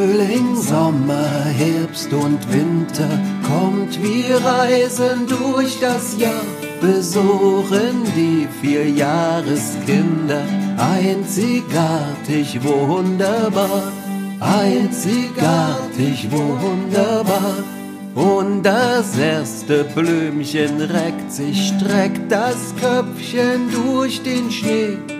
Frühling, Sommer, Herbst und Winter kommt, wir reisen durch das Jahr, besuchen die 4 Jahreskinder, einzigartig wunderbar, einzigartig wunderbar. Und das erste Blümchen reckt sich, streckt das Köpfchen durch den Schnee.